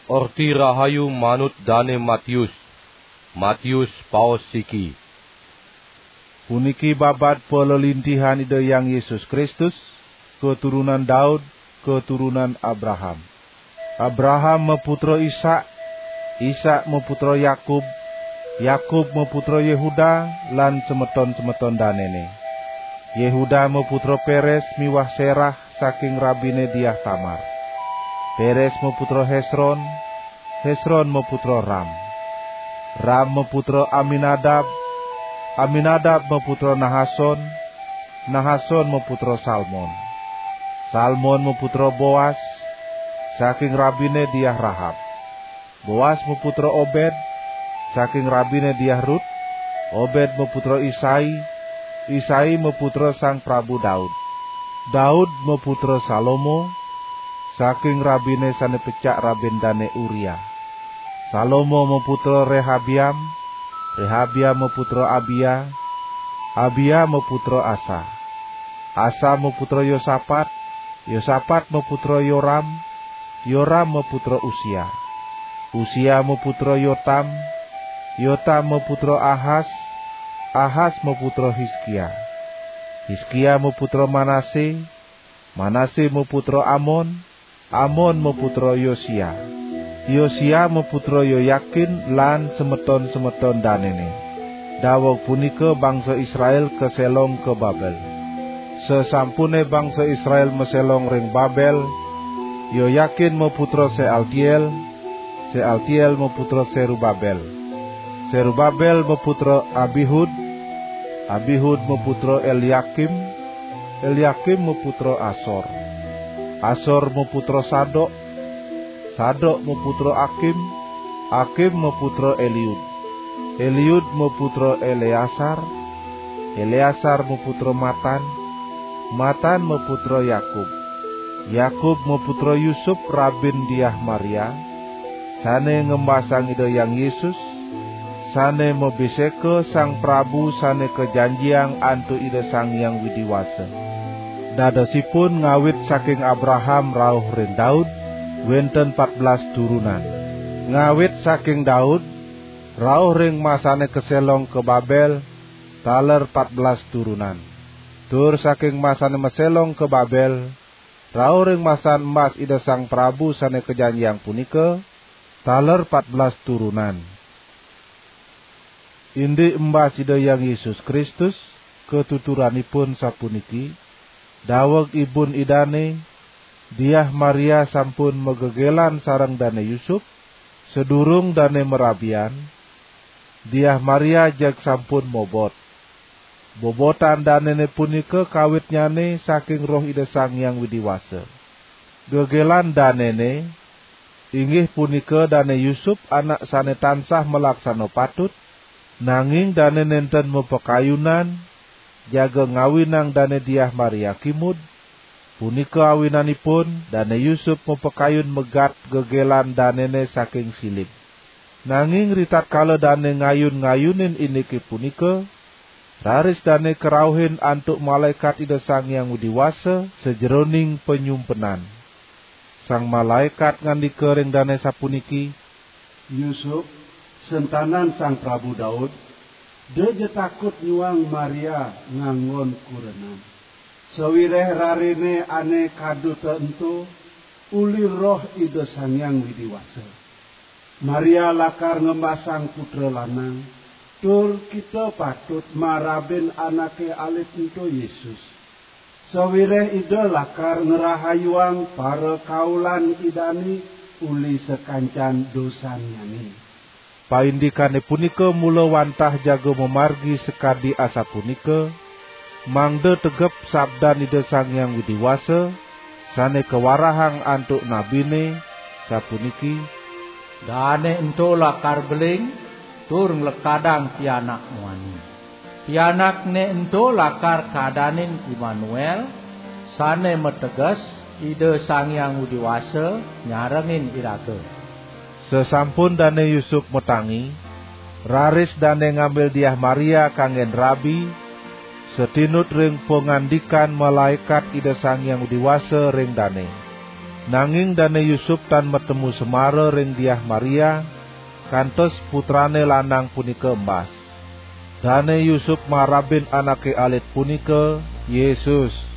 Orti rahayu manut dane Matius paos siki. Puniki babat pelelintihan Ida Yang Yesus Kristus, keturunan Daud, keturunan Abraham. Abraham meputra Ishak, Ishak meputra Yakub, Yakub meputra Yehuda lan semeton-semeton danene. Yehuda meputra Peres miwah Serah saking rabine Diah Tamar. Peres meputra Hesron, Hesron meputra Ram. Ram meputra Aminadab, Aminadab meputra Nahason, Nahason meputra Salmon. Salmon meputra Boas, saking rabine Diah Rahab. Boas meputra Obed, saking rabine Diah Rut. Obed meputra Isai, Isai meputra sang Prabu Daud. Daud meputra Salomo, saking rabine sane pecak rabendane Uria. Salomo meputra Rehabiam, Rehabiam meputra Abia, Abia meputra Asa. Asa meputra Yosafat, Yosafat meputra Yoram, Yoram meputra Usia. Usia meputra Yotam, Yotam meputra Ahas, Ahas meputra Hizkia. Hizkia meputra Manase, Manase meputra Amon, Amon meputra Yosia. Yosia meputra Yoyakin lan semeton-semeton danene. Dawuh punika bangsa Israel keselong ke Babel. Sesampune bangsa Israel meselong ring Babel, Yoyakin meputra Sealtiel, Sealtiel meputra Serubabel. Serubabel meputra Abihud, Abihud meputra Eliakim, Eliakim meputra Asor. Asor meputra Sadok, Sadok meputra Akim, Akim meputra Eliud. Eliud meputra Eleasar, Eleasar meputra Matan, Matan meputra Yakub. Yakub meputra Yusuf rabin Diah Maria, sane ngembasang Ida Yang Yesus, sane mebiseke sang Prabu sane kejanjiang antu Ida Sang Yang Widiwasa. Dadosipun ngawit saking Abraham rauh ring Daud, wenten 14 turunan. Ngawit saking Daud, rauh ring masane keselong ke Babel, taler 14 turunan. Tur saking masane meselong ke Babel, rauh ring masan emas Ida Sang Prabu sane kejanjiang punika, taler 14 turunan. Indi embas Ida Yang Yesus Kristus, ketuturanipun sapuniki, daweg ibun idane, Diah Maria sampun megegelan sareng dane Yusuf, sedurung dane merabian. Diah Maria jag sampun mobot. Bobotan danene punika kawitnyane saking roh Ida Sang Yang Widiwasa. Gegelan danene inggih punika dane Yusuf anak sane tansah melaksana patut, nanging dane nenten mepekayunan, jaga ngawinang dane Diah Maria kimud. Punika awinanipun dane Yusuf mepekayun megat gegelan danene saking silib. Nanging ritat kala dane ngayun-ngayunin iniki punika, raris dane kerauhin antuk malaikat Ida Sang Yang Widiwasa sejeroning penyumpenan. Sang malaikat ngandika ring dane sapuniki, Yusuf, sentanan sang Prabu Daud, deje takut nyuang Maria nganggon kurenan. Sewireh rarine ane kadu tentu, uli roh Ida Sang Yang Widiwasa. Maria lakar ngembasang putra lanang, tur kita patut marabin anake alit ento Yesus. Sewireh Ida lakar ngerahayuang para kaulan idani uli sekancan dosanyane. Paindikane punika mula wantah jaga memargi sekadi asa punika, mangde tegep sabdan Ida Sang Yang Widiwasa, sane kewarahang antuk nabine, sapuniki, dane ento lakar beling, tur nglekadang tianak muani. Tianak ne ento lakar kadanin Immanuel, sane meteges Ida Sang Yang Widiwasa nyarengin iraga. Sesampun dane Yusuf metangi, raris dane ngambil Diah Maria kangen rabi, setinut ring pengandikan malaikat Ida Sang Yang Widiwasa ring dane. Nanging dane Yusuf tan metemu semare ring Diah Maria, kantos putrane lanang punika embas. Dane Yusuf marabin anake alit punika Yesus.